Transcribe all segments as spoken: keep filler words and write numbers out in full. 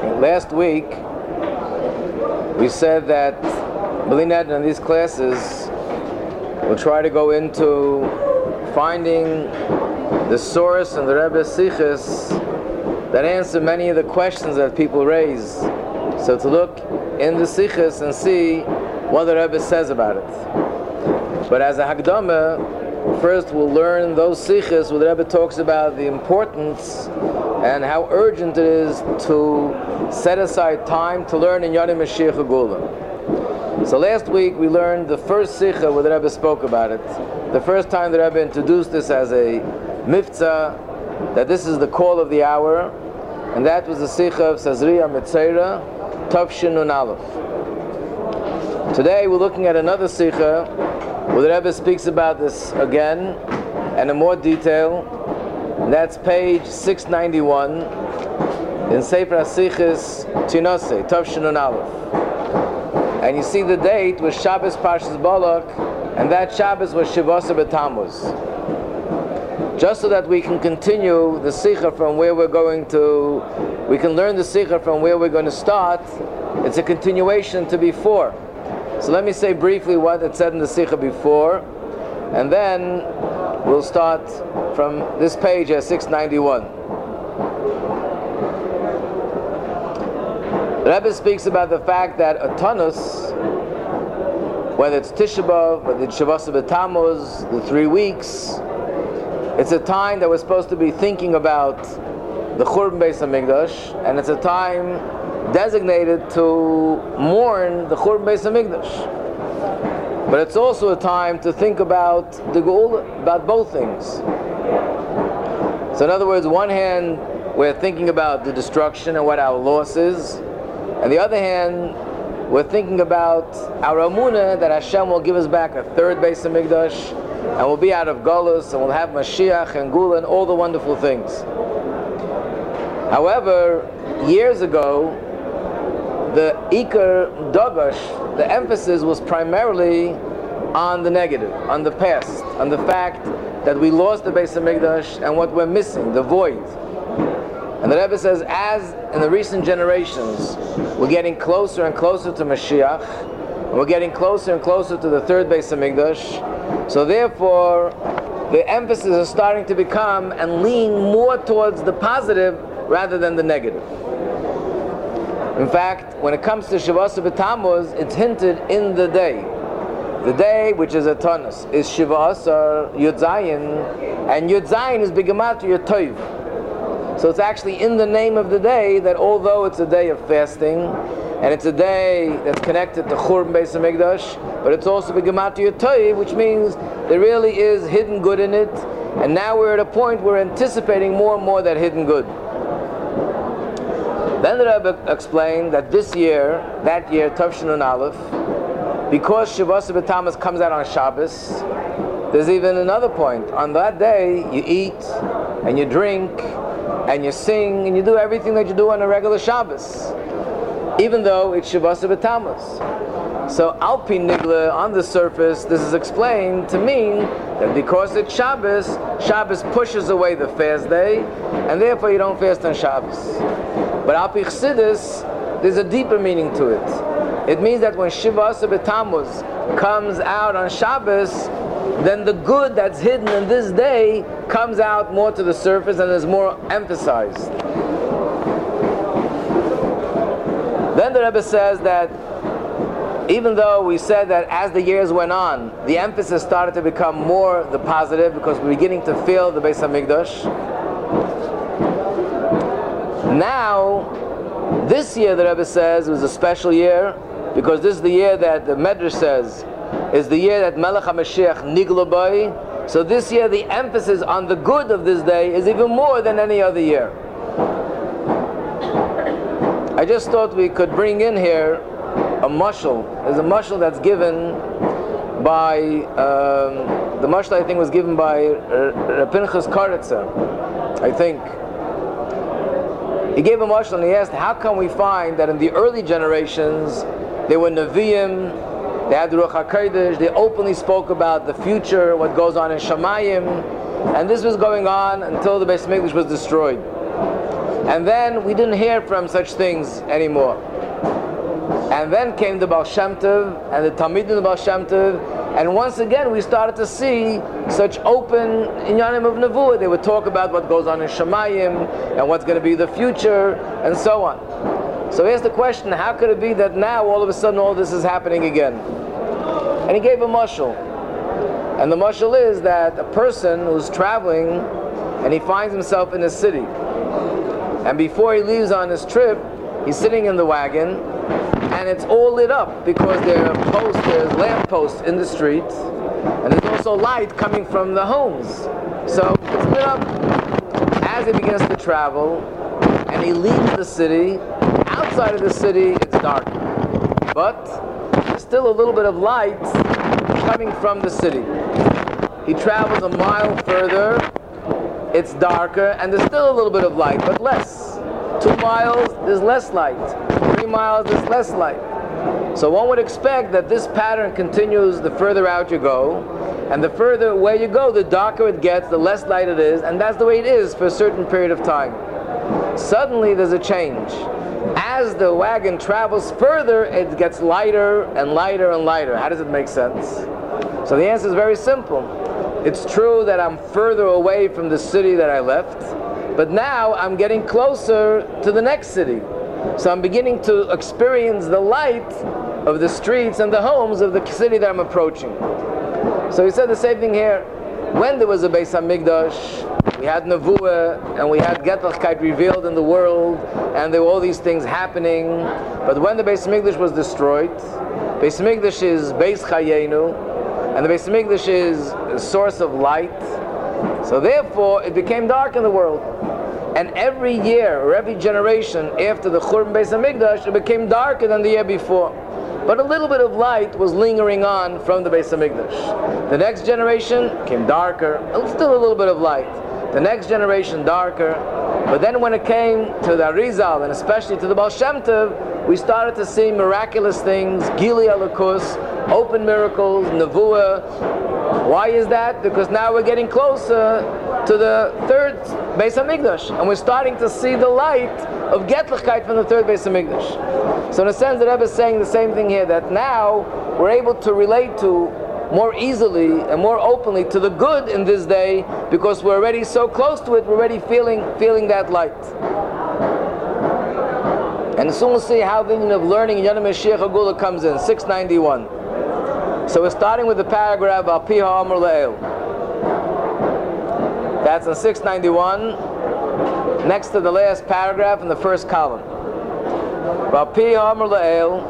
Last week, we said that B'li in these classes will try to go into finding the source and the Rebbe's sichos that answer many of the questions that people raise. So to look in the sichos and see what the Rebbe says about it. But as a Hakdama, first we'll learn those sichos where the Rebbe talks about the importance and how urgent it is to set aside time to learn in Yonah Mashiach Geula. So last week we learned the first sicha where the Rebbe spoke about it. The first time the Rebbe introduced this as a miftzah, that this is the call of the hour, and that was the sicha of Sazriya Metzera, Tavshin Nun Aleph. Today we're looking at another sicha where the Rebbe speaks about this again and in more detail. And that's page six ninety-one in Sefer HaSichos Tinaseh, Tavshin Nun Aleph. And you see the date was Shabbos Parshas Balak, and that Shabbos was Shivasa B'Tammuz. Just so that we can continue the Sikha from where we're going to, we can learn the Sikha from where we're going to start. It's a continuation to before. So let me say briefly what it said in the Sikha before, and then we'll start from this page at six ninety-one. The Rebbe speaks about the fact that a Tanus, whether it's Tisha B'Av, whether it's Shavasa B'Tammuz, the three weeks, it's a time that we're supposed to be thinking about the Churban Beis HaMikdash, and it's a time designated to mourn the Churban Beis HaMikdash. But it's also a time to think about the Geula, about both things. So in other words, one hand, we're thinking about the destruction and what our loss is, and the other hand, we're thinking about our Amunah, that Hashem will give us back a third Beis HaMikdash, and we'll be out of Galus, and we'll have Mashiach and Gula and all the wonderful things. However, years ago, the Iker Dagash, the emphasis was primarily on the negative, on the past, on the fact that we lost the Beis HaMikdash and what we're missing, the void. And the Rebbe says, as in the recent generations, we're getting closer and closer to Mashiach, and we're getting closer and closer to the third Beis HaMikdash, so therefore, the emphasis is starting to become and lean more towards the positive rather than the negative. In fact, when it comes to Shavasa B'Tammuz, it's hinted in the day. The day, which is a Tanus, is Shivasa Yud Zayin, and Yud Zayin is B'Gematria Toiv. So it's actually in the name of the day that although it's a day of fasting, and it's a day that's connected to Churban Beis HaMikdash, but it's also B'Gematria Toiv, which means there really is hidden good in it, and now we're at a point where we're anticipating more and more that hidden good. Then the Rebbe explained that this year, that year, Tavshin Nun Aleph, because Shavasa B'Tammuz comes out on Shabbos, there's even another point. On that day, you eat, and you drink, and you sing, and you do everything that you do on a regular Shabbos, even though it's Shavasa B'Tammuz. So Alpi Nigla, on the surface, this is explained to mean that because it's Shabbos, Shabbos pushes away the fast day, and therefore you don't fast on Shabbos. But Alpi Chassidus, there's a deeper meaning to it. It means that when Shivasa B'Tammuz comes out on Shabbos, then the good that's hidden in this day comes out more to the surface and is more emphasized. Then the Rebbe says that even though we said that as the years went on, the emphasis started to become more the positive because we're beginning to feel the Beis HaMikdash. Now, this year the Rebbe says was a special year because this is the year that the Medrash says is the year that Melech HaMashiach nigla by. So this year the emphasis on the good of this day is even more than any other year. I just thought we could bring in here a mashal. There's a mashal that's given by, um, the mashal I think was given by Reb Pinchas Karitza, I think. He gave a mashal and he asked, how come we find that in the early generations there were Nevi'im, they had the Ruach HaKodesh, they openly spoke about the future, what goes on in Shamayim, and this was going on until the Beis Mikdash was destroyed. And then we didn't hear from such things anymore. And then came the Baal Shem Tov and the Talmidim of the Baal Shem Tov, and once again we started to see such open inyanim of Nevuah. They would talk about what goes on in Shemayim and what's going to be the future and so on. So here's the question, how could it be that now all of a sudden all this is happening again? And he gave a mashal. And the mashal is that a person who's traveling and he finds himself in a city, and before he leaves on his trip, he's sitting in the wagon, and it's all lit up because there are posts, there's lamp posts in the streets, and there's also light coming from the homes. So it's lit up. As he begins to travel, and he leaves the city, outside of the city it's dark. But there's still a little bit of light coming from the city. He travels a mile further, it's darker, and there's still a little bit of light, but less. Two miles, there's less light. Three miles, there's less light. So one would expect that this pattern continues the further out you go, and the further away you go, the darker it gets, the less light it is, and that's the way it is for a certain period of time. Suddenly there's a change. As the wagon travels further, it gets lighter and lighter and lighter. How does it make sense? So the answer is very simple. It's true that I'm further away from the city that I left, but now I'm getting closer to the next city. So I'm beginning to experience the light of the streets and the homes of the city that I'm approaching. So he said the same thing here. When there was a Beis HaMikdash, we had Nevuah, and we had Getlichkeit revealed in the world, and there were all these things happening. But when the Beis HaMikdash was destroyed, Beis HaMikdash is Beis Chayenu, and the Beis HaMikdash is a source of light. So therefore, it became dark in the world. And every year, or every generation after the Churban Beis HaMikdash, it became darker than the year before. But a little bit of light was lingering on from the Beis HaMikdash. The next generation came darker, still a little bit of light. The next generation darker. But then when it came to the Arizal, and especially to the Baal Shem Tov, we started to see miraculous things, Gili Alakus, open miracles, Nevuah. Why is that? Because now we're getting closer to the third Beis HaMikdash, and we're starting to see the light of Getlichkeit from the third Beis HaMikdash. So in a sense, the Rebbe is saying the same thing here, that now we're able to relate to more easily and more openly to the good in this day, because we're already so close to it, we're already feeling feeling that light. And soon we'll see how the union of learning in Yonah Mashiach Hagula comes in, six ninety-one. So we're starting with the paragraph Al Pi Ha'amar Le'el. That's in six ninety-one, next to the last paragraph in the first column. Al Pi Ha'amar Le'el.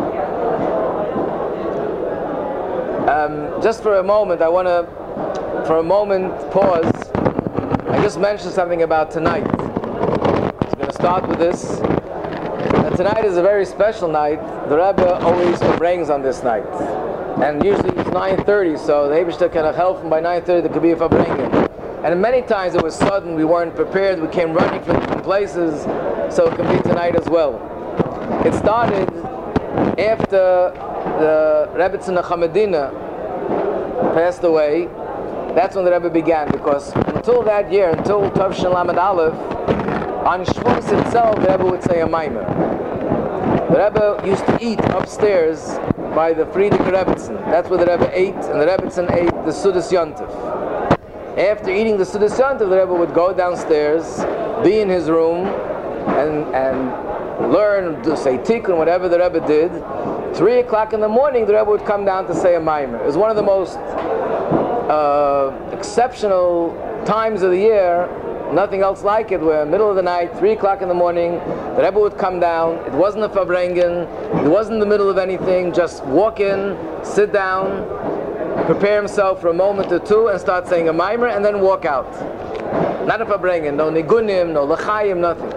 Um, just for a moment, I want to, for a moment, pause. I just mentioned something about tonight. I'm going to start with this. And tonight is a very special night. The Rebbe always brings on this night. And usually it's nine thirty, so the Eibishter can help him by nine thirty, there could be a Fabrengen. And many times it was sudden, we weren't prepared, we came running from different places, so it can be tonight as well. It started after the Rebbe Tzemach HaMedina passed away. That's when the Rebbe began, because until that year, until Tavshin Lamed Aleph, on Shavuos itself, the Rebbe would say a Maimer. The Rebbe used to eat upstairs by the Frierdiker Rebbetzin. That's where the Rebbe ate, and the Rebbetzin ate the Sudas Yontif. After eating the Sudas Yontif, the Rebbe would go downstairs, be in his room, and and learn, to say tikkun, whatever the Rebbe did. Three o'clock in the morning, the Rebbe would come down to say a Maimer. It was one of the most uh, exceptional times of the year, nothing else like it, where middle of the night, three o'clock in the morning, the Rebbe would come down. It wasn't a Fabrengen, it wasn't in the middle of anything, just walk in, sit down, prepare himself for a moment or two, and start saying a Maimer, and then walk out. Not a Fabrengen, no Nigunim, no L'chaim, nothing.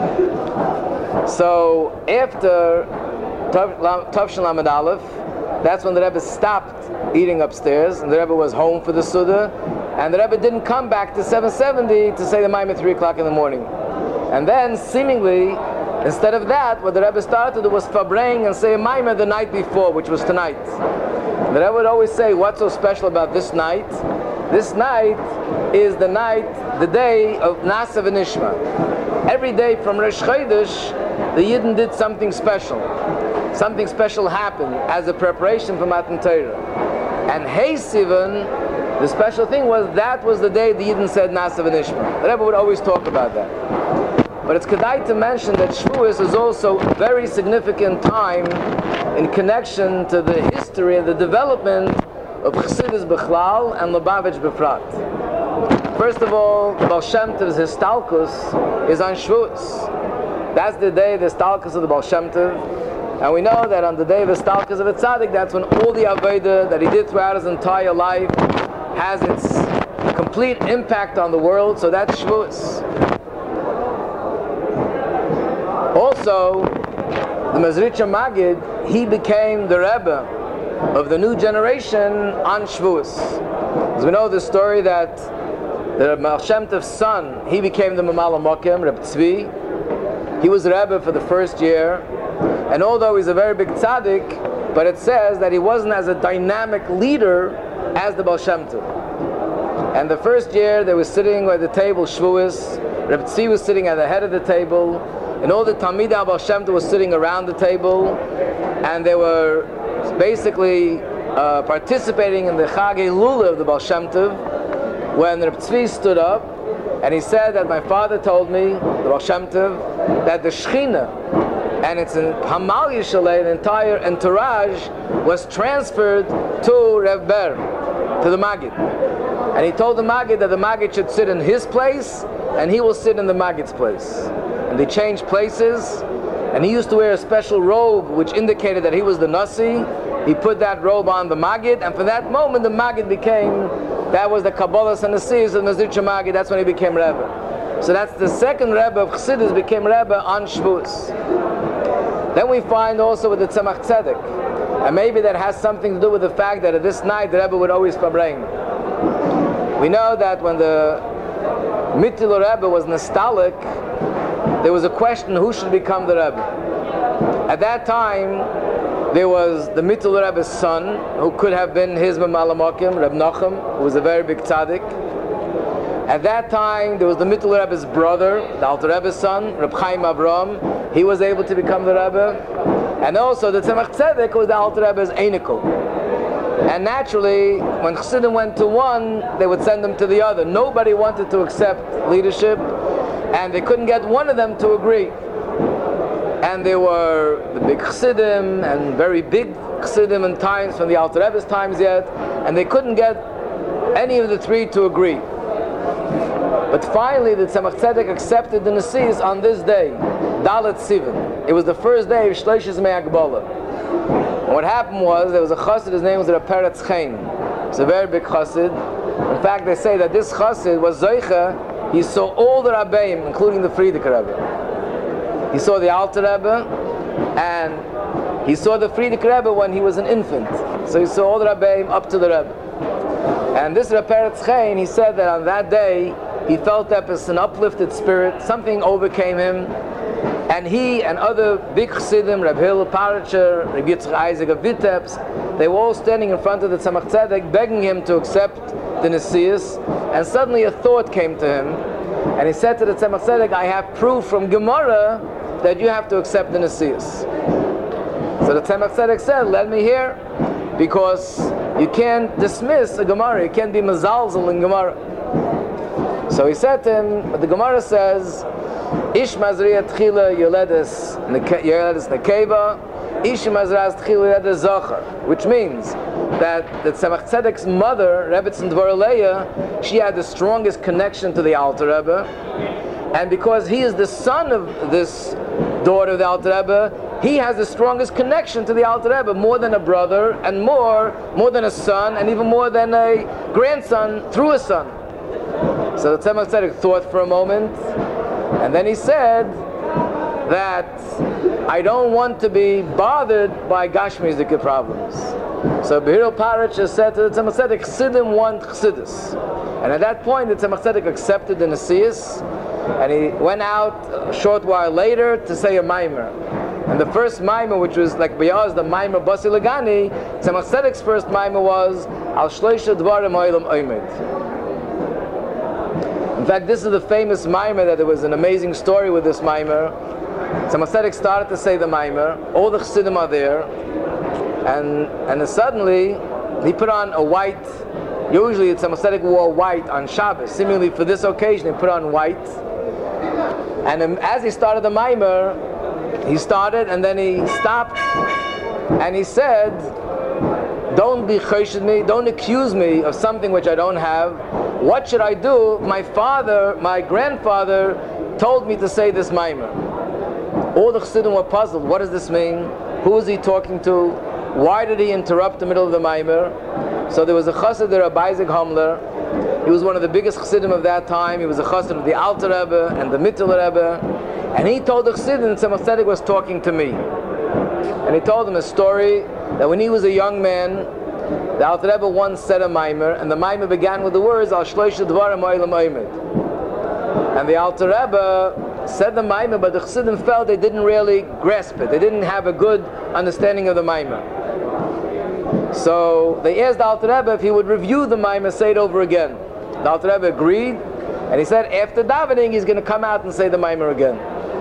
So after Tavshin Lamed Aleph, that's when the Rebbe stopped eating upstairs, and the Rebbe was home for the Suda, and the Rebbe didn't come back to seven seventy to say the Maimer at three o'clock in the morning. And then, seemingly, instead of that, what the Rebbe started to do was Fabreng and say a Maimer the night before, which was tonight. The Rebbe would always say, what's so special about this night? This night is the night, the day of Nasa V'Nishma. every day from Rosh Chodesh, the Yidden did something special. Something special happened as a preparation for Matan Torah. And Hey Sivan, the special thing was that was the day the Yidden said Nasa v'Nishma. The Rebbe would always talk about that. But it's kedai to mention that Shavuos is also a very significant time in connection to the history and the development of Chassidus Bechlal and Lubavitch Befrat. First of all, the Baal Shem Tov's Histalkus is on Shavuos. That's the day the Histalkus of the Baal Shem Tov. And we know that on the day of the Histalkus of a Tzaddik, that's when all the Avodah that he did throughout his entire life has its complete impact on the world, so that's Shavuos. Also, the Mezritcha Magid, he became the Rebbe of the new generation on Shavuos. As we know the story that the Baal Shem Tov's son, he became the Mamala Mokim, Reb Tzvi. He was Rebbe for the first year, and although he's a very big tzaddik, but it says that he wasn't as a dynamic leader as the Baal Shem Tov. And the first year they were sitting at the table Shavuos, Reb Tzvi was sitting at the head of the table, and all the Talmidei Baal Shem Tov was sitting around the table, and they were basically uh, participating in the Chag Elul of the Baal Shem Tov, when Reb Tzvi stood up, and he said that my father told me, the Baal Shem Tov, that the Shechina and its Hamal Yishalei, the entire entourage, was transferred to Reb Ber, to the Maggid. And he told the Maggid that the Maggid should sit in his place, and he will sit in the Maggid's place. And they changed places, and he used to wear a special robe which indicated that he was the Nasi. He put that robe on the Maggid, and for that moment the Maggid became, that was the Kabbalah and the Seas of Mezritcha Magid, that's when he became Rebbe. So that's the second Rebbe of Chassidus became Rebbe on Shavuos. Then we find also with the Tzemach Tzedek, and maybe that has something to do with the fact that at this night the Rebbe would always farbrein. We know that when the Mittiler Rebbe was nostalgic, there was a question who should become the Rebbe. At that time, there was the Mittiler Rebbe's son, who could have been his Mamala Mokim, Reb Nachum, who was a very big tzaddik. At that time, there was the Mittiler Rebbe's brother, the Alter Rebbe's son, Reb Chaim Avram. He was able to become the Rebbe. And also, the Tzemach Tzedek was the Alter Rebbe's Einikel. And naturally, when Chassidim went to one, they would send them to the other. Nobody wanted to accept leadership, and they couldn't get one of them to agree. And there were the big Chassidim and very big Chassidim in times from the Alter Rebbe's times yet, and they couldn't get any of the three to agree. But finally, the Tzemach Tzedek accepted the Nesius on this day, Dalet Sivan. It was the first day of Shloishes Mei Agbola. And what happened was, there was a Chassid, his name was Reb Peretz Chaim. It's a very big Chassid. In fact, they say that this Chassid was Zoicha. He saw all the Rabbeim, including the Frierdiker Rebbe. He saw the Alter Rebbe, and he saw the Frierdiker Rebbe when he was an infant. So he saw all the Rabbeim up to the Rebbe. And this Reb Peretz Chaim, he said that on that day, he felt that as an uplifted spirit, something overcame him, and he and other big Chassidim, Reb Hillel Paritcher, Reb Yitzchak Isaac of Vitebsk, they were all standing in front of the Tzemach Tzedek, begging him to accept the Nesius, and suddenly a thought came to him, and he said to the Tzemach Tzedek, I have proof from Gemara that you have to accept the Nesius. So the Tzemach Tzedek said, let me hear, because you can't dismiss a Gemara, you can't be mezalzel in Gemara. So he said to him, but the Gemara says, Ish mazriya tchila yoledes yoledes nekeva, Ish mazriya tchila yoledes zachar, which means that the Tzemach Tzedek's mother, Rebbetzin Dvor Leah, she had the strongest connection to the Alter Rebbe, and because he is the son of this daughter of the Alter Rebbe, he has the strongest connection to the Alter Rebbe, more than a brother, and more, more than a son, and even more than a grandson through a son. So the Tzemach Tzedek thought for a moment, and then he said that I don't want to be bothered by Gashmizdika problems. So Behiro Parich said to the Tzemach Tzedek, Chassidim want Chassidus. And at that point, the Tzemach Tzedek accepted the Nesius, and he went out a short while later to say a Maimer. And the first Maimer, which was like B'yaz, the Maimer Basi Lagani, Tzemach Tzedek's first Maimer was Al Shloisha Dvarim Oilam Oimid. In fact, this is the famous Maimer, that there was an amazing story with this Maimer. Tzemach Tzedek started to say the Maimer, all the Chassidim are there, and and then suddenly he put on a white, usually Tzemach Tzedek wore white on Shabbos. Similarly for this occasion, he put on white. And um, as he started the Maimer, he started and then he stopped and he said, don't be choshed me, don't accuse me of something which I don't have. What should I do? My father, my grandfather told me to say this Maimer. All the Chassidim were puzzled. What does this mean? Who is he talking to? Why did he interrupt the middle of the Maimer? So there was a Chassid, the Rabbi Isaac Hamler. He was one of the biggest Chassidim of that time. He was a Chassid of the Alter Rebbe and the Mittel Rebbe. And he told the Chassidim, Tzemach Tzedek was talking to me. And he told them a story that when he was a young man, the Alter Rebbe once said a Maimer, and the Maimer began with the words, Al Shloisha Dvarim Olam Oimid. And the Alter Rebbe said the Maimer, but the Chassidim felt they didn't really grasp it. They didn't have a good understanding of the Maimer. So they asked the Alter Rebbe if he would review the Maimer, say it over again. The Alter Rebbe agreed, and he said after davening he's going to come out and say the Maimer again.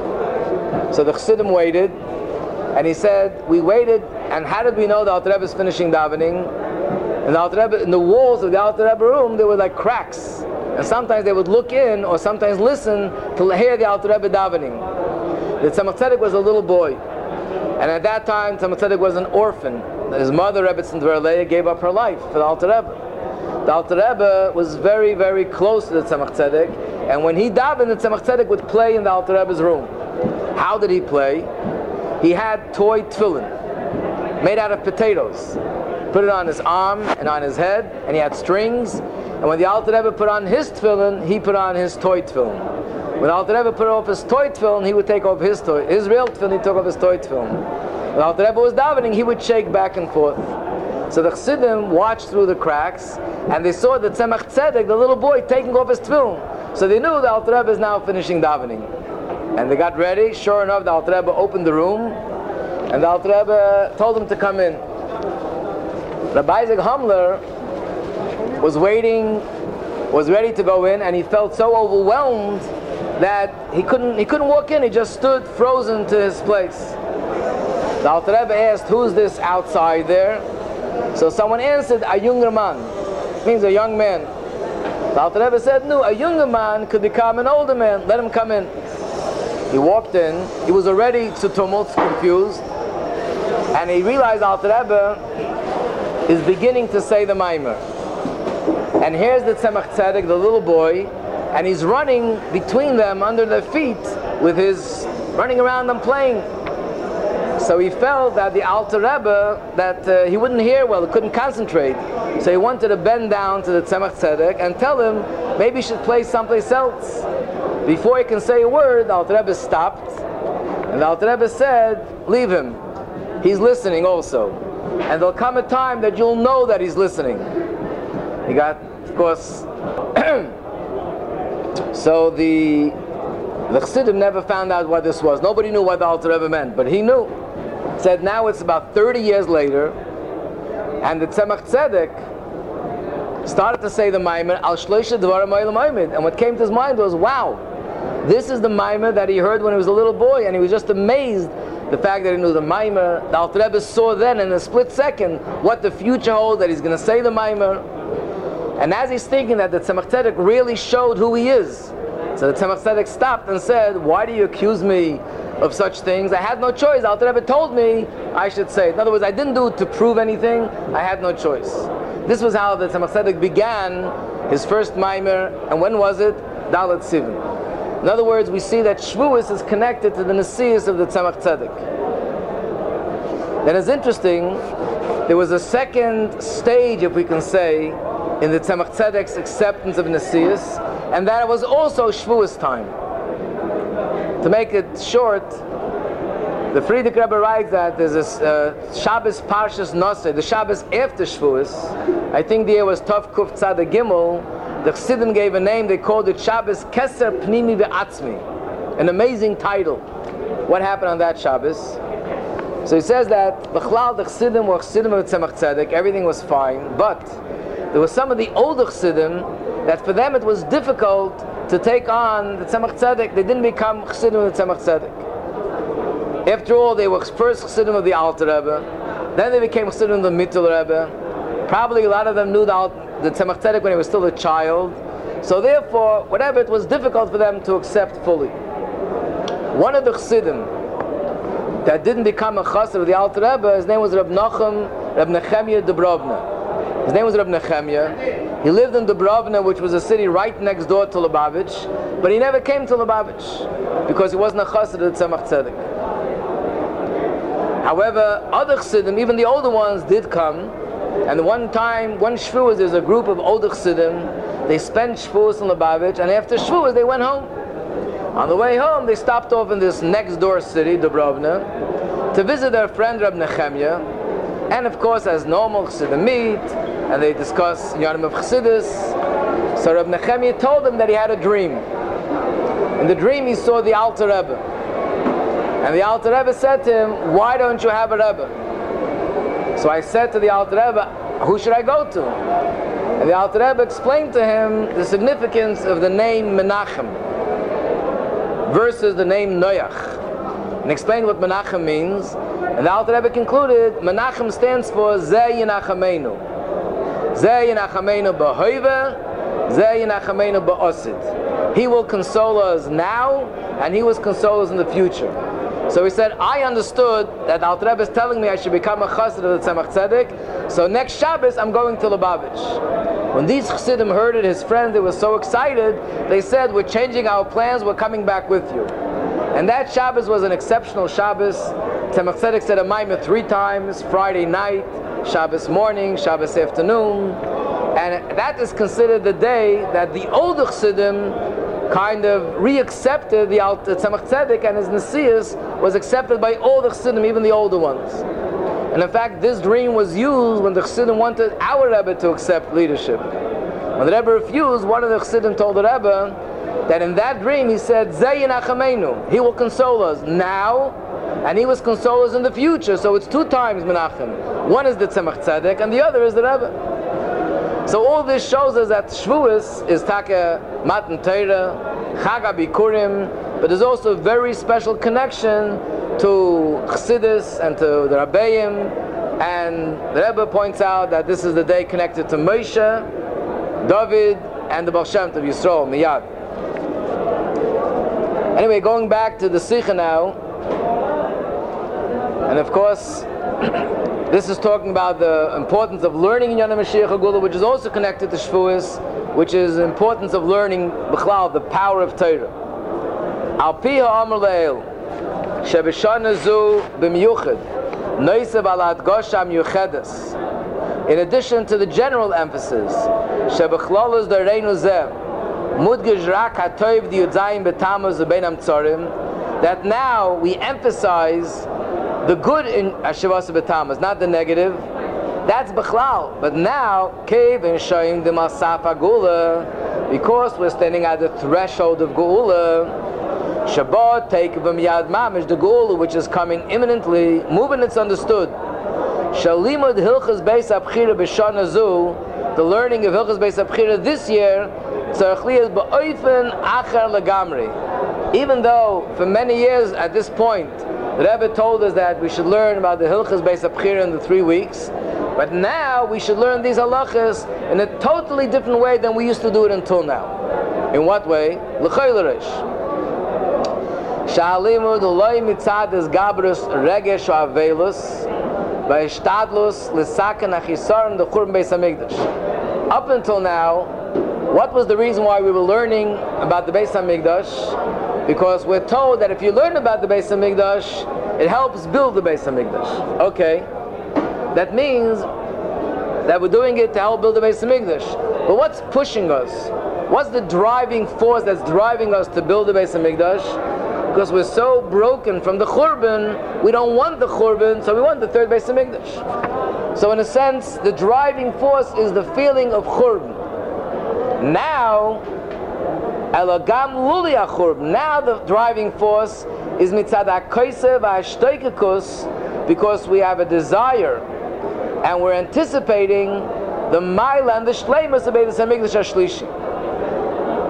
So the Chassidim waited, and he said, we waited, and how did we know the Alter Rebbe is finishing davening? And the Alter Rebbe, in the walls of the Alter Rebbe room, there were like cracks. And sometimes they would look in, or sometimes listen, to hear the Alter Rebbe davening. The Tzemach Tzedek was a little boy. And at that time, Tzemach Tzedek was an orphan. His mother, Rebbetzin Dvar Leah, gave up her life for the Alter Rebbe. The Alter Rebbe was very, very close to the Tzemach Tzedek. And when he davened, the Tzemach Tzedek would play in the Alter Rebbe's room. How did he play? He had toy tefillin made out of potatoes. Put it on his arm and on his head, and he had strings. And when the Alter Rebbe put on his tefillin, he put on his toy tefillin. When the Alter Rebbe put off his toy tefillin, he would take off his toy, his real tefillin, he took off his toy tefillin. When the Alter Rebbe was davening, he would shake back and forth. So the Chassidim watched through the cracks, and they saw the Tzemach Tzedek, the little boy, taking off his tefillin. So they knew the Alter Rebbe is now finishing davening. And they got ready. Sure enough, the Alter Rebbe opened the room, and the Alter Rebbe told him to come in. Rabbi Isaac Hamler was waiting, was ready to go in, and he felt so overwhelmed that he couldn't he couldn't walk in. He just stood frozen to his place. The Alter Rebbe asked, "Who's this outside there?" So someone answered, "A younger man," means a young man. The Alter Rebbe said, "No, a younger man could become an older man. Let him come in." He walked in. He was already to tumult, confused, and he realized Alter Rebbe is beginning to say the Maimer. And here's the Tzemach Tzedek, the little boy, and he's running between them under their feet with his, running around them playing. So he felt that the Alter Rebbe, that uh, he wouldn't hear well, he couldn't concentrate. So he wanted to bend down to the Tzemach Tzedek and tell him maybe he should play someplace else. Before he can say a word, the Alter Rebbe stopped, and the Alter Rebbe said, "Leave him. He's listening also. And there'll come a time that you'll know that he's listening." He got, of course, so the the Chassidim never found out what this was. Nobody knew what the Alter Rebbe meant, but he knew. Said now it's about thirty years later, and the Tzemach Tzedek started to say the Maimer, Al Shloisha Dvarim Olam Oimid. And what came to his mind was, wow, this is the Maimer that he heard when he was a little boy, and he was just amazed the fact that he knew the Maimer. The Alter Rebbe saw then in a split second what the future holds, that he's going to say the Maimer. And as he's thinking that, the Tzemach Tzedek really showed who he is. So the Tzemach Tzedek stopped and said, "Why do you accuse me of such things? I had no choice. Alter Rebbe told me I should say it." In other words, I didn't do it to prove anything. I had no choice. This was how the Tzemach Tzedek began his first Maimer. And when was it? Dalet Sivan. In other words, we see that Shavuos is connected to the Nesius of the Tzemach Tzedek. Then it's interesting, there was a second stage, if we can say, in the Tzemach Tzedek's acceptance of Nesius, and that was also Shavuos time. To make it short, the Frierdiker Rebbe writes that there's this uh, Shabbos Parshas Noseh, the Shabbos after Shavuos. I think the year was Tov Kuf Tzaddik Gimel. The Chassidim gave a name, they called it Shabbos Keser Pnimi Ve'atzmi. An amazing title. What happened on that Shabbos? So he says that B'chlal the Chassidim were Chassidim of Tzemach Tzedek, everything was fine, but there were some of the older Chassidim that for them it was difficult to take on the Tzemach Tzedek. They didn't become Chassidim of the Tzemach Tzedek. After all, they were first Chassidim of the Alter Rebbe, then they became Chassidim of the Mittel Rebbe. Probably a lot of them knew the, the Tzemach Tzedek when he was still a child. So therefore, whatever, it was difficult for them to accept fully. One of the Chassidim that didn't become a Chassid of the Alter Rebbe, his name was Reb Nachum, Reb Nechemia Dubrovna. His name was Reb Nechemia. He lived in Dubrovna, which was a city right next door to Lubavitch, but he never came to Lubavitch because he wasn't a Chassid of the Tzemach Tzedek. However, other Chassidim, even the older ones, did come. And one time, one Shavuos, there's a group of older Chassidim. They spent Shavuos in Lubavitch, and after Shavuos, they went home. On the way home, they stopped off in this next door city, Dubrovna, to visit their friend Reb Nechemia. And of course, as normal Chassidim meet, and they discuss Yanim of Chassidus. So Reb Nechemia told them that he had a dream. In the dream, he saw the Alter Rebbe. And the Alter Rebbe said to him, "Why don't you have a Rebbe?" So I said to the Alter Rebbe, "Who should I go to?" And the Alter Rebbe explained to him the significance of the name Menachem versus the name Noach, and explained what Menachem means. And the Alter Rebbe concluded, Menachem stands for Zeh Yinachamenu. Zeh Yinachamenu b'hoive, Zeh Yinachamenu ba'osid. He will console us now, and He will console us in the future. So he said, I understood that the Alter Rebbe is telling me I should become a Chassid of the Tzemach Tzedek, so next Shabbos I'm going to Lubavitch. When these Chassidim heard it, his friends, they were so excited, they said, we're changing our plans, we're coming back with you. And that Shabbos was an exceptional Shabbos. Tzemach Tzedek said a Maimah three times, Friday night, Shabbos morning, Shabbos afternoon. And that is considered the day that the older Chassidim kind of re-accepted the Tzemach Tzedek, and his Nesius was accepted by all the Chassidim, even the older ones. And in fact, this dream was used when the Chassidim wanted our Rebbe to accept leadership. When the Rebbe refused, one of the Chassidim told the Rebbe that in that dream he said, Zeh Yinachamenu, He will console us now, and He will console us in the future. So it's two times Menachem. One is the Tzemach Tzedek, and the other is the Rebbe. So all this shows us that Shavuos is Taka Matan Torah, Chag HaBikurim, but there's also a very special connection to Chassidus and to the Rabbeim. And the Rebbe points out that this is the day connected to Moshe, David, and the Baal Shem Tov Yisrael, Miyad. Anyway, going back to the Sikha now, and of course, this is talking about the importance of learning in Yana Mashiach HaGula, which is also connected to Shavuos, which is the importance of learning B'chlal, the power of Torah. Al pi ha'amar le'el, sheb'shana zu b'miyuchad, noisev al adgosha miyuchedes. In addition to the general emphasis, sheb'chlalos d'reinu zeh, mudgish rak ha'toiv d'yudzayim b'tamuz u'bein hamtzorim, that now we emphasize the good in Ashivas B'Tamas, not the negative. That's B'chlal. But now, Kev and Shoyim D'Masaf HaGula, because we're standing at the threshold of Geula, Shabbat take V'miyad Mamish, the Geula which is coming imminently, moving it's understood. Shalimud Hilchas Beis Abchira B'Shana Zu, the learning of Hilchas Beis Abchira this year, Tzarech Liyaz B'Oifen Acher Lagamri. Even though for many years at this point, the Rebbe told us that we should learn about the Hilchas Beis Abchira in the three weeks, but now we should learn these halachas in a totally different way than we used to do it until now. In what way? L'chayil Rish. Sha'alimud uloi mitzad es gabrus regesh o avelus v'ishtadlus l'saken achisarim d'churban Beis HaMikdash. Up until now, what was the reason why we were learning about the Beis HaMikdash? Because we're told that if you learn about the Beis HaMikdash, it helps build the Beis HaMikdash. Okay, that means that we're doing it to help build the Beis HaMikdash. But what's pushing us? What's the driving force that's driving us to build the Beis HaMikdash? Because we're so broken from the Churban, we don't want the Churban, so we want the third Beis HaMikdash. So in a sense, the driving force is the feeling of Churban. Now, Elagam Luli Achurb. Now the driving force is mitzad HaKosev HaShtoikekus, because we have a desire and we're anticipating the Maila and the Shleimus of Beis HaMikdash HaShlishi.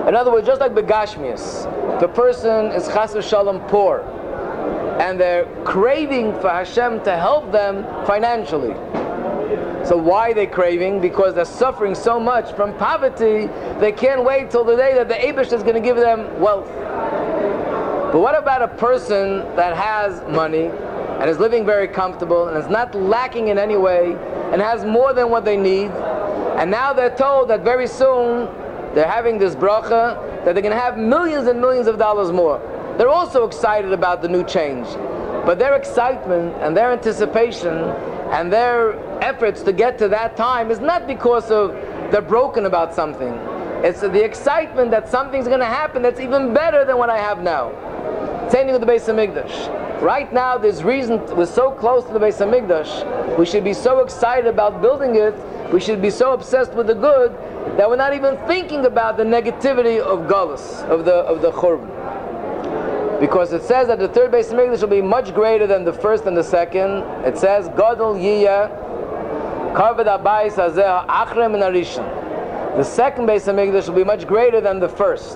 In other words, just like Begashmias, if a person is chas v'shalom poor, and they're craving for Hashem to help them financially. So why are they craving? Because they're suffering so much from poverty, they can't wait till the day that the Eibush is going to give them wealth. But what about a person that has money and is living very comfortable and is not lacking in any way and has more than what they need, and now they're told that very soon they're having this bracha that they're going to have millions and millions of dollars more. They're also excited about the new change, but their excitement and their anticipation and their efforts to get to that time is not because of they're broken about something. It's the excitement that something's going to happen that's even better than what I have now. Same thing with the Beis HaMikdash. Right now, there's reason we're so close to the Beis HaMikdash. We should be so excited about building it. We should be so obsessed with the good that we're not even thinking about the negativity of Galus, of the of the Churban. Because it says that the third Beis HaMikdash will be much greater than the first and the second. It says, Gadol Yiyah Kavod Habayis Hazeh Achrei Min HaRishon. The second Beis HaMikdash will be much greater than the first.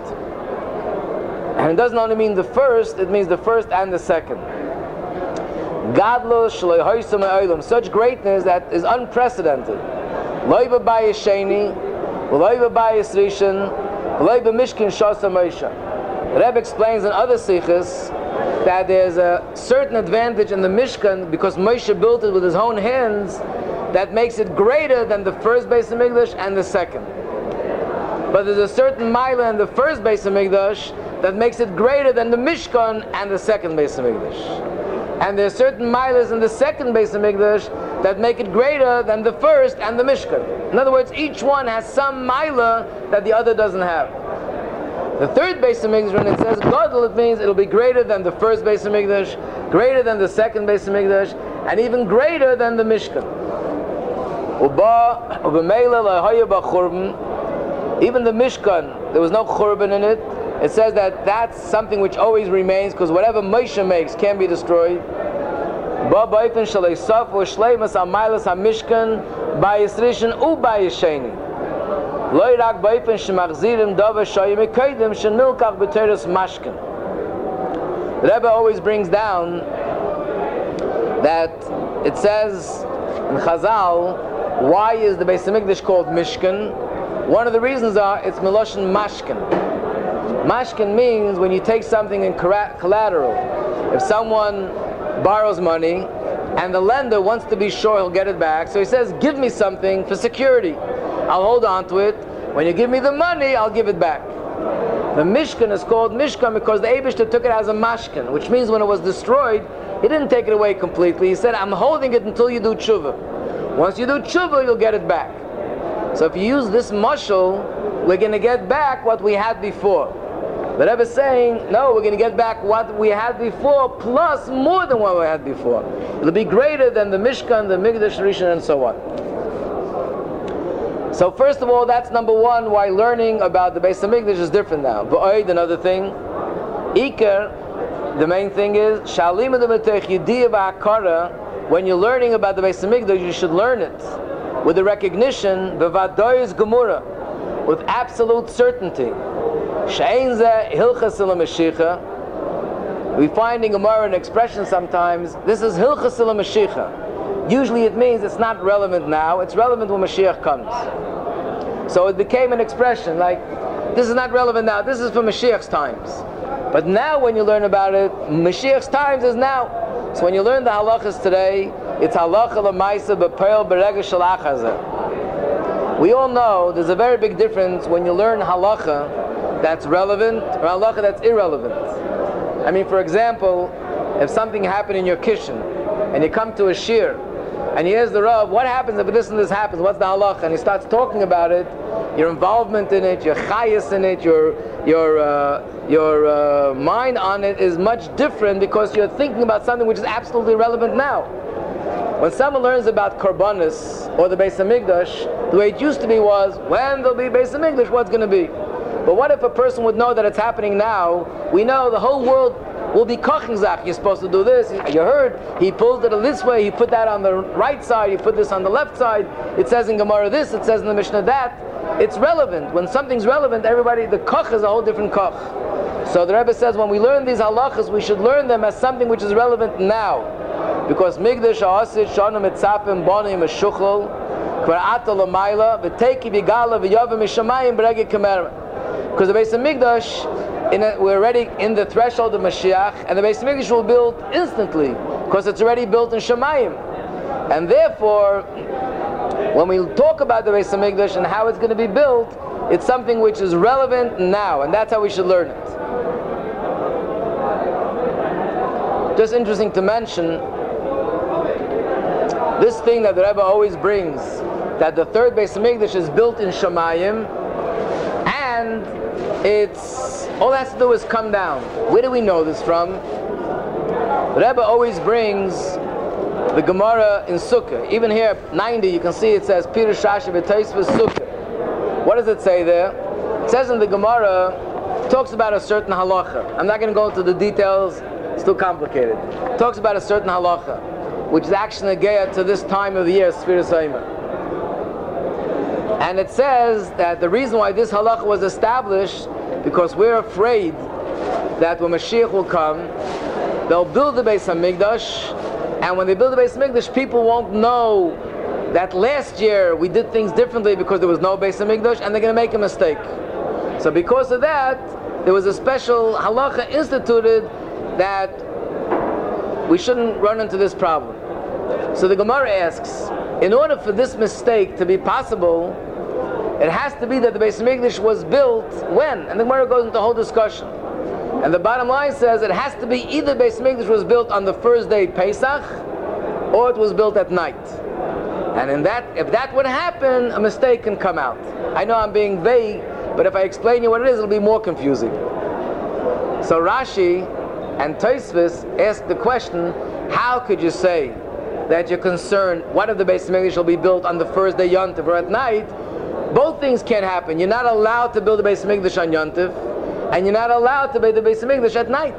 And it doesn't only mean the first, it means the first and the second. Gadlos Shloi Hoysam Ha'olam, such greatness that is unprecedented. Loi B'Bayis Sheni, Loi B'Bayis Rishon, Loi B'Mishkin Shasa Moshe. The Rebbe explains in other sichos that there's a certain advantage in the Mishkan because Moshe built it with his own hands that makes it greater than the first Beis HaMikdash and the second. But there's a certain mila in the first Beis HaMikdash that makes it greater than the Mishkan and the second Beis HaMikdash. And there's certain milas in the second Beis HaMikdash that make it greater than the first and the Mishkan. In other words, each one has some mila that the other doesn't have. The third Beis HaMikdash, when it says Gadol, it means it'll be greater than the first Beis HaMikdash, greater than the second Beis HaMikdash, and even greater than the Mishkan. Uba, ubemeila lahoya b'churban. Even the Mishkan, there was no churban in it. It says that that's something which always remains, because whatever Moshe makes can be destroyed. Ba ba'ifin shalei saf u'shleimas ha'mailas ha'mishkan ba'yis rishon u'ba'yis sheni. Lo rak ba'ifin shemachzirim davar shoyim ekaydim shenilkach b'teres mashkin. The Rebbe always brings down that it says in Chazal, why is the Beis HaMikdash called Mishkan? One of the reasons are it's Miloshin Mashkin. Mashkin means when you take something in collateral. If someone borrows money and the lender wants to be sure he'll get it back, so he says, give me something for security. I'll hold on to it. When you give me the money, I'll give it back. The Mishkan is called Mishkan because the Eibishter took it as a mashkin, which means when it was destroyed, he didn't take it away completely. He said, I'm holding it until you do tshuva. Once you do tshuva, you'll get it back. So if you use this mashal, we're going to get back what we had before. The Rebbe is saying, no, we're going to get back what we had before, plus more than what we had before. It'll be greater than the Mishkan, the Mikdash Rishon, and so on. So first of all, that's number one, why learning about the Beis HaMikdash is different now. But another thing, Iker, the main thing is, Shalim when you're learning about the Beis HaMikdash, you should learn it with the recognition, B'vadoyis Gemura, with absolute certainty. She'ein zeh hilchas l'mashiach. We find in Gemara an expression sometimes, this is hilchas l'mashiach. Usually it means it's not relevant now, it's relevant when Mashiach comes. So it became an expression like, this is not relevant now, this is for Mashiach's times. But now when you learn about it, Mashiach's times is now. So when you learn the halachas today, it's halacha l'maisa b'peil b'rega shel achazeh. We all know there's a very big difference when you learn halacha that's relevant or halacha that's irrelevant. I mean, for example, if something happened in your kitchen and you come to a shir and he hears the Rav, what happens if this and this happens? What's the halacha? And he starts talking about it, your involvement in it, your chayas in it, your your uh, your uh, mind on it is much different because you're thinking about something which is absolutely relevant now. When someone learns about Korbanos or the Beis HaMikdash, the way it used to be was, when there'll be Beis HaMikdash, what's going to be? But what if a person would know that it's happening now? We know the whole world will be kochen zach. You're supposed to do this. You heard, he pulled it this way, he put that on the right side, he put this on the left side. It says in Gemara this, it says in the Mishnah that. it's relevant. When something's relevant, everybody, the koch is a whole different koch. So the Rebbe says when we learn these halachas, we should learn them as something which is relevant now. Because Migdash ha'asid shana mitzapim bonim meshuchol kvar ata l'mayla v'teiki v'gala v'yavim mishamayim b'regi kamer. Because the Beis HaMikdash, in a, we're already in the threshold of Mashiach, and the Beis HaMikdash will build instantly because it's already built in Shemayim. And therefore, when we talk about the Beis HaMikdash and how it's going to be built, it's something which is relevant now, and that's how we should learn it. Just interesting to mention, this thing that the Rebbe always brings, that the third Beis HaMikdash is built in Shemayim, and it's, all it has to do is come down. Where do we know this from? The Rebbe always brings the Gemara in Sukkah. Even here, ninety, you can see it says, Pirush Rashi v'Tosfos Sukkah. What does it say there? It says in the Gemara, it talks about a certain halacha. I'm not going to go into the details, it's too complicated. It talks about a certain halacha, which is actually negaya to this time of the year, Sfiras HaOmer. And it says that the reason why this halacha was established, because we're afraid that when Mashiach will come, they'll build the Beis HaMikdash, and when they build the Beis HaMikdash, people won't know that last year we did things differently because there was no Beis HaMikdash, and they're going to make a mistake. So because of that, there was a special halacha instituted that we shouldn't run into this problem. So the Gemara asks, in order for this mistake to be possible, it has to be that the Beis HaMikdash was built when? And the Gemara goes into a whole discussion. And the bottom line says it has to be either Beis HaMikdash was built on the first day Pesach, or it was built at night. And in that, if that would happen, a mistake can come out. I know I'm being vague, but if I explain you what it is, it'll be more confusing. So Rashi and Tosfos ask the question, how could you say that you're concerned, what if the Beis HaMikdash will be built on the first day Yontif or at night? Both things can happen. You're not allowed to build the Beis HaMikdash on Yontif, and you're not allowed to build the Beis HaMikdash at night.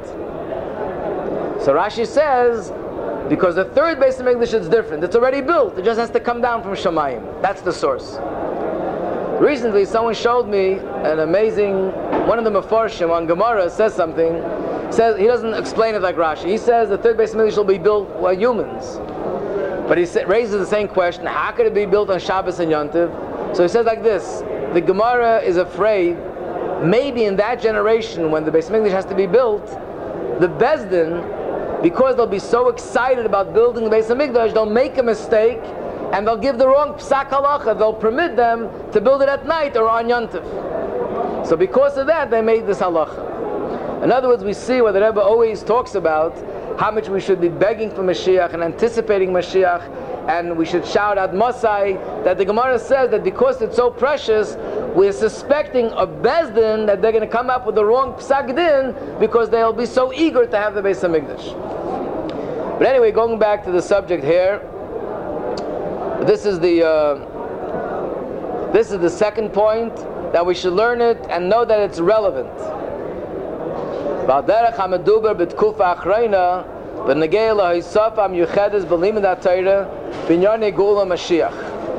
So Rashi says, because the third Beis HaMikdash is different. It's already built. It just has to come down from Shemayim. That's the source. Recently, someone showed me an amazing, one of the Mefarshim on Gemara says something, says, he doesn't explain it like Rashi. He says the third Beis HaMikdash will be built by humans. But he raises the same question, how could it be built on Shabbos and Yontiv? So he says like this, the Gemara is afraid, maybe in that generation when the Beis HaMikdash has to be built, the Bezdin, because they'll be so excited about building the Beis HaMikdash, they'll make a mistake and they'll give the wrong psak halacha. They'll permit them to build it at night or on Yontif. So because of that, they made this halacha. In other words, we see what the Rebbe always talks about, how much we should be begging for Mashiach and anticipating Mashiach, and we should shout out Mosai, that the Gemara says that because it's so precious, we're suspecting a Bezdin that they're going to come up with the wrong psak din because they'll be so eager to have the Beis HaMikdash. But anyway, going back to the subject here, this is the uh, this is the second point, that we should learn it and know that it's relevant. Ba'derech ha'meduber b'tkufa achreina v'negei lahisafa ha'miyuchedes b'limud ha'Torah b'inyanei gula Mashiach.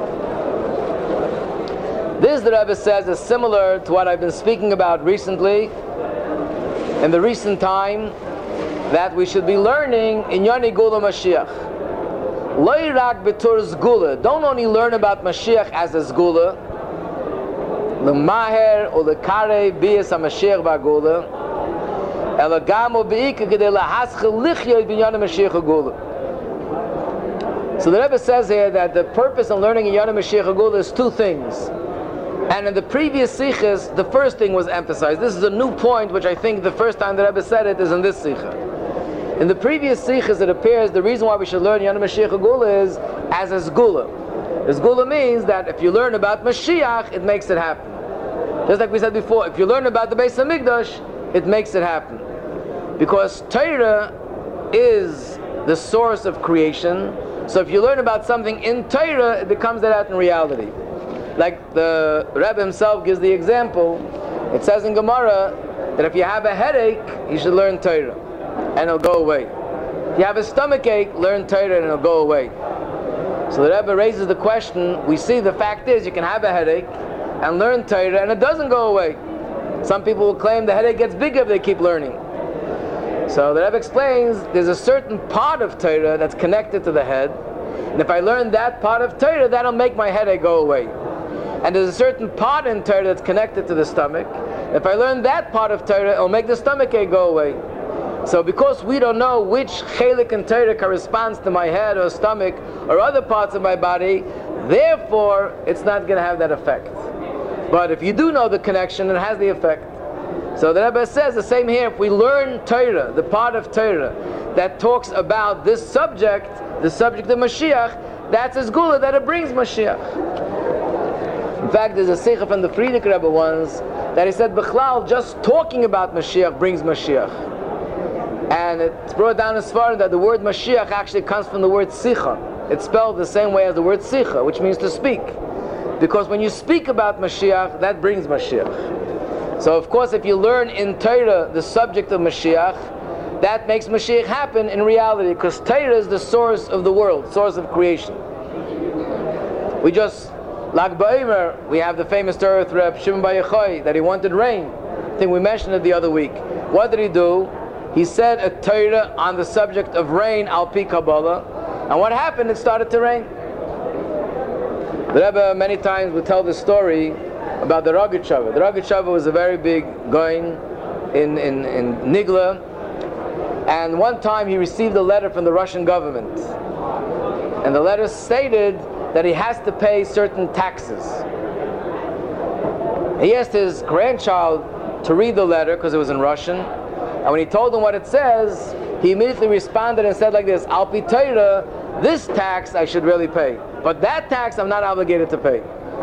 This, the Rebbe says, is similar to what I've been speaking about recently, in the recent time, that we should be learning Inyanei Gula Mashiach. Lo rak b'tur zgula. Don't only learn about Mashiach as a zgula, l'maher or l'karei b'yas ha'Mashiach v'agula, ela gamo b'ika k'dei lahaschel lichyot b'inyanei Mashiach ha'gula. So the Rebbe says here that the purpose of learning Inyanei Mashiach ha'gula is two things. And in the previous sichas, the first thing was emphasized. This is a new point, which I think the first time the Rebbe said it is in this sicha. In the previous sichas, it appears the reason why we should learn Inyanei Mashiach ha'gula is as a zgula. The zgula means that if you learn about Mashiach, it makes it happen. Just like we said before, if you learn about the Beis HaMikdash, it makes it happen. Because Torah is the source of creation. So if you learn about something in Torah, it becomes that in reality. Like the Rebbe himself gives the example, it says in Gemara that if you have a headache, you should learn Torah, and it'll go away. If you have a stomach ache, learn Torah and it'll go away. So the Rebbe raises the question, we see the fact is you can have a headache, and learn Torah and it doesn't go away. Some people will claim the headache gets bigger if they keep learning. So the Rebbe explains there's a certain part of Torah that's connected to the head, and if I learn that part of Torah, that'll make my headache go away. And there's a certain part in Torah that's connected to the stomach. If I learn that part of Torah, it'll make the stomach ache go away. So because we don't know which chelik in Torah corresponds to my head or stomach or other parts of my body, therefore it's not going to have that effect. But if you do know the connection, it has the effect. So the Rebbe says the same here. If we learn Torah, the part of Torah that talks about this subject, the subject of Mashiach, that's as gula that it brings Mashiach. In fact, there's a Sikha from the Frierdiker Rebbe once that he said, B'chlal, just talking about Mashiach brings Mashiach. And it's brought down as far that the word Mashiach actually comes from the word Sicha. It's spelled the same way as the word Sicha, which means to speak. Because when you speak about Mashiach, that brings Mashiach. So of course, if you learn in Torah the subject of Mashiach, that makes Mashiach happen in reality, because Torah is the source of the world, source of creation. We just, Lag Ba'omer, we have the famous Torah with Reb Shimon Bar Yochai, that he wanted rain. I think we mentioned it the other week. What did he do? He said a Torah on the subject of rain, al pi Kabbalah, and what happened? It started to rain. The Rebbe many times would tell the story about the Rogatchover. The Rogatchover was a very big goin in, in, in Nigla, and one time he received a letter from the Russian government, and the letter stated that he has to pay certain taxes. He asked his grandchild to read the letter because it was in Russian, and when he told him what it says, he immediately responded and said like this, Al pi Torah, this tax I should really pay, but that tax I'm not obligated to pay.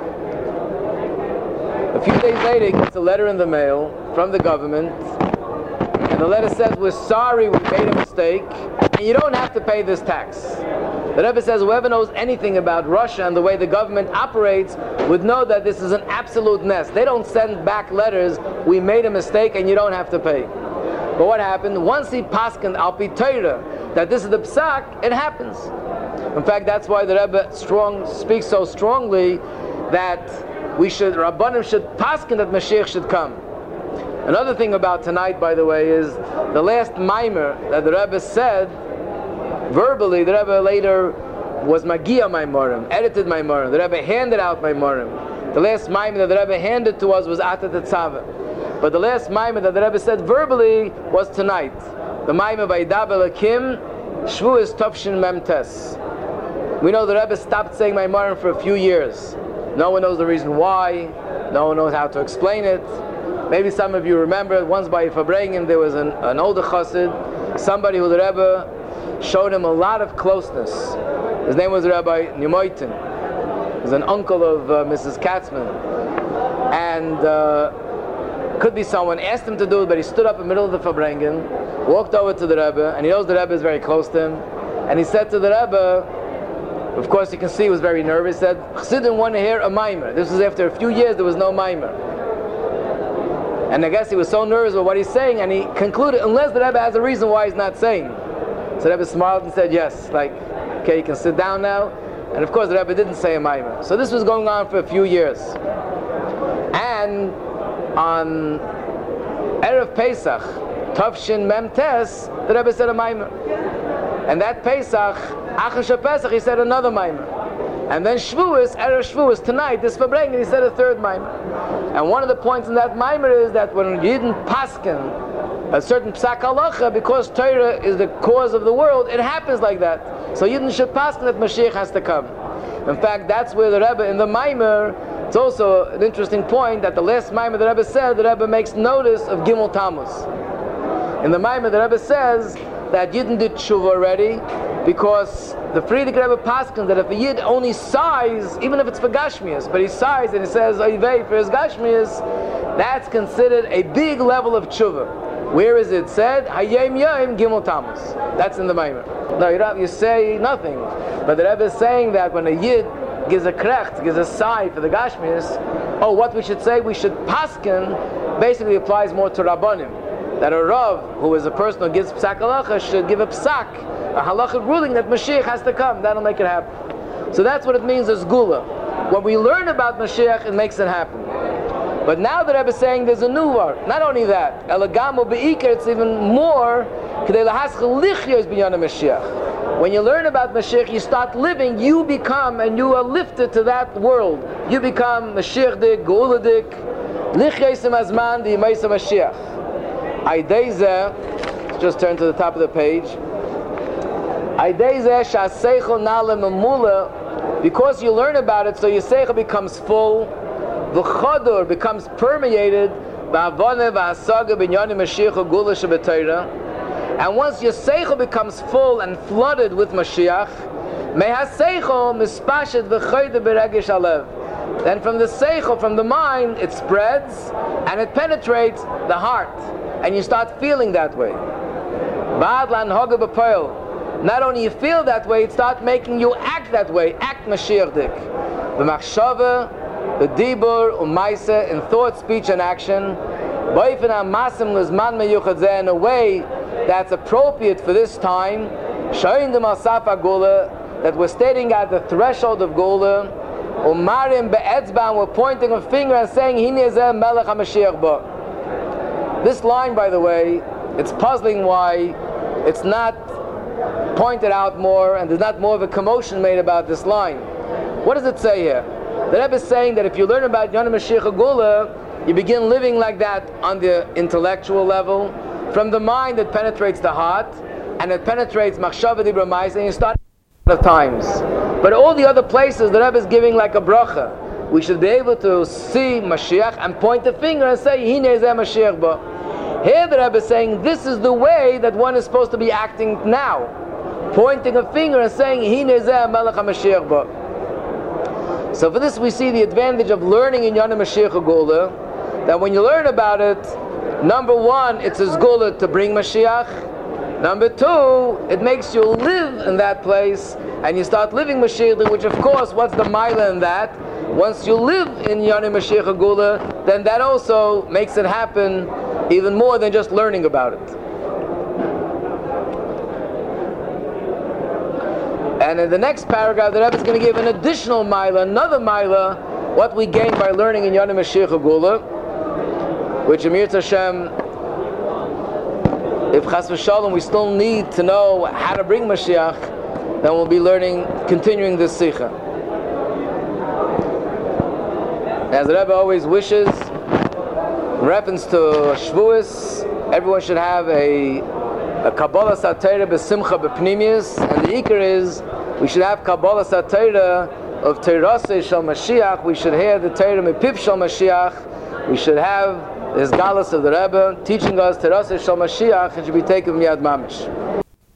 A few days later he gets a letter in the mail from the government, and the letter says, we're sorry, we made a mistake, and you don't have to pay this tax. The Rebbe says whoever knows anything about Russia and the way the government operates would know that this is an absolute mess. They don't send back letters, we made a mistake and you don't have to pay. But what happened? Once he paskened al pi Torah that this is the psak, it happens. In fact, that's why the Rebbe strong, speaks so strongly that we should, Rabbanim should pasken that Mashiach should come. Another thing about tonight, by the way, is the last mimer that the Rebbe said verbally. The Rebbe later was Magia Maimorim, edited Maimorim. The Rebbe handed out Maimorim. The last mimer that the Rebbe handed to us was Atat Tetzaveh. But the last mimer that the Rebbe said verbally was tonight. The mimer by Dab Elakim, Shvuas Tavshin Mem Tes. We know the Rebbe stopped saying Maimorim for a few years. No one knows the reason why. No one knows how to explain it. Maybe some of you remember, once by Fabrengen there was an, an older chassid, somebody who the Rebbe showed him a lot of closeness. His name was Rabbi Nemoitin. He was an uncle of uh, Missus Katzman. And uh, could be someone asked him to do it, but he stood up in the middle of the Fabrengen, walked over to the Rebbe, and he knows the Rebbe is very close to him, and he said to the Rebbe, of course you can see he was very nervous, he said, Chassidim want to hear a mimer. This was after a few years there was no mimer. And I guess he was so nervous with what he's saying, and he concluded, unless the Rebbe has a reason why he's not saying. So the Rebbe smiled and said, yes, like, okay, you can sit down now. And of course the Rebbe didn't say a mimer. So this was going on for a few years. And on Erev Pesach, Tavshin Mem Tes, the Rebbe said a mimer. And that Pesach, Achash Pesach, he said another mimer. And then Shvuas, Erev Shvuas, tonight, this Fabrengen, he said a third mimer. And one of the points in that mimer is that when you didn't pasken a certain psak halacha, because Torah is the cause of the world, it happens like that. So Yidden should pasken that Mashiach has to come. In fact, that's where the Rebbe, in the mimer, it's also an interesting point that the last mimer the Rebbe said, the Rebbe makes notice of Gimel Tammuz. In the mimer, the Rebbe says that Yidden did tshuva already, because the Frierdiker Rebbe paskens that if a Yid only sighs, even if it's for Gashmias, but he sighs and he says Oyvei for his Gashmias, that's considered a big level of tshuva. Where is it said? Hayom Yom Gimel Tammuz. That's in the mimer. No, you don't. You say nothing, but the Rebbe is saying that when a Yid gives a krecht, gives a sigh for the Gashmias, oh, what we should say, we should pasken, basically applies more to Rabbanim. That a Rav, who is a person who gives psak halacha, should give a psak, a halachic ruling that Mashiach has to come. That'll make it happen. So that's what it means as gula. When we learn about Mashiach, it makes it happen. But now the Rebbe is saying there's a new word. Not only that, elagamo beikar, it's even more. When you learn about Mashiach, you start living, you become, and you are lifted to that world. You become Mashiach-dik, Geula-dik, Lichyosem Azman, the Yemaisa Mashiach. Aideze, let's just turn to the top of the page. Aideze sha'aseichel na'le memula, because you learn about it, so your seichel becomes full, the chodur becomes permeated, ba'avone v'hasaga b'inyanim Mashiach u'gula shebeteira. And once your seichel becomes full and flooded with Mashiach, mehaseichel mispashet v'choyde b'regesh alev. Then from the seichel, from the mind, it spreads and it penetrates the heart, and you start feeling that way. Ba'ad lanhoga b'poel. Not only you feel that way, it starts making you act that way, act Mashiach-dik. B'machshava, b'dibur, u'maisa, in thought, speech, and action. B'ofen ha'masim l'zman meyuchad zeh, in a way that's appropriate for this time. Showing the Masaf HaGula, that we're stating at the threshold of Gula. Umarim be'etzban, we're pointing a finger and saying, Hine zeh melech HaMashiach ba. This line, by the way, it's puzzling why it's not pointed out more, and there's not more of a commotion made about this line. What does it say here? The Rebbe is saying that if you learn about Yonah Mashiach HaGula, you begin living like that on the intellectual level, from the mind that penetrates the heart, and it penetrates machshava dibra ma'aseh, and you start of times. But all the other places, the Rebbe is giving like a bracha. We should be able to see Mashiach and point the finger and say, Hine zeh Mashiach ba. Here the Rebbe is saying, this is the way that one is supposed to be acting now. Pointing a finger and saying, Hine zeh melech HaMashiach ba. So for this we see the advantage of learning in Yonah Mashiach HaGula, that when you learn about it, number one, it's a zgula to bring Mashiach. Number two, it makes you live in that place, and you start living Mashiach, which of course, what's the mila in that? Once you live in Yonah Mashiach HaGula, then that also makes it happen even more than just learning about it. And in the next paragraph, the Rebbe is going to give an additional mila, another mila, what we gain by learning in Yonah Mashiach HaGula, which Amir Hashem, if Chas v'Shalom we still need to know how to bring Mashiach, then we'll be learning, continuing this Sikha. As the Rebbe always wishes, in reference to Shavuos, everyone should have a a Kabbalah Satira b'simcha b'pnimius, and the Iker is, we should have Kabbalah Satira of Teiraseh Shal Mashiach, we should hear the Teirah Mepiv Shal Mashiach, we should have this galus of the Rebbe teaching us Teiraseh Shal Mashiach, and should be taken from Yad Mamish.